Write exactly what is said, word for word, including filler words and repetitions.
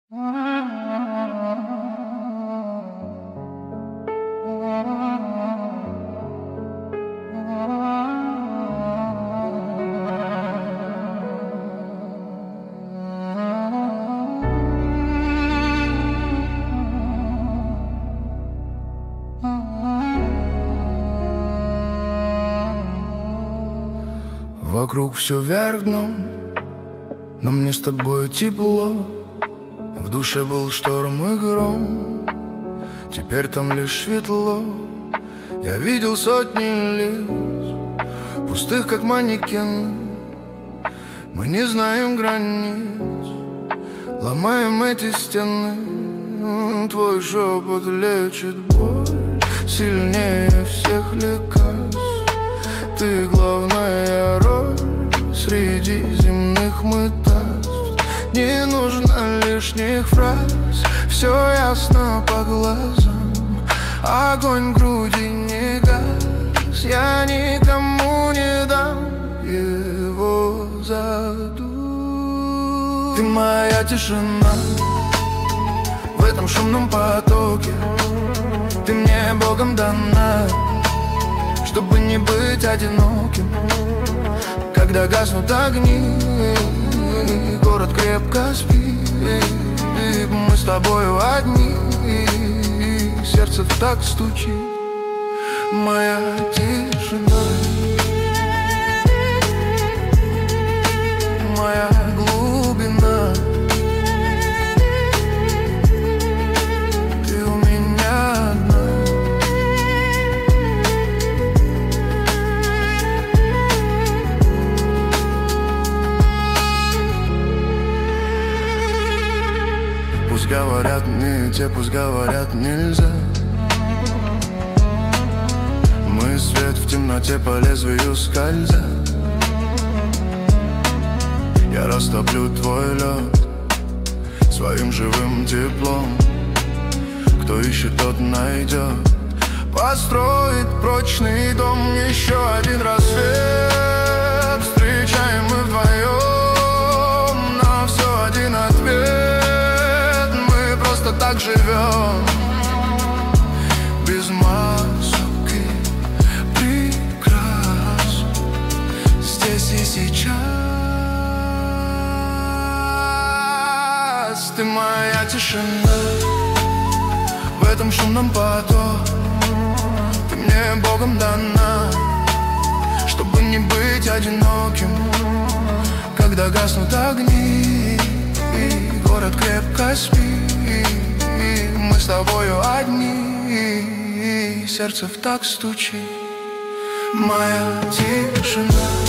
Вокруг все вверх дном, но мне с тобой тепло. В душе был шторм и гром, теперь там лишь светло. Я видел сотни лиц, пустых как манекен. Мы не знаем границ, ломаем эти стены. Твой шепот лечит боль сильнее всех лекарств. Ты главная роль среди земных мытарств. Не нужно лишних фраз, все ясно по глазам. Огонь в груди не гас, я никому не дам его задуть. Ты моя тишина в этом шумном потоке. Ты мне Богом дана, чтобы не быть одиноким. Когда гаснут огни, город крепко спит. Мы с тобою одни, сердце так стучит. Моя тишина, моя глубина. Ты у меня одна. Пусть говорят не те, пусть говорят нельзя. Мы свет в темноте по лезвию скользя. Я растоплю твой лед своим живым теплом. Кто ищет, тот найдет. Построит прочный дом. Еще один рассвет встречаем мы вдвоем. На все один ответ. Мы просто так живем, без масок и прикрас, здесь и сейчас. Ты моя тишина в этом шумном потоке. Ты мне Богом дана, чтобы не быть одиноким. Когда гаснут огни и город крепко спит. Мы с тобою одни, сердце в такт стучит. Моя тишина.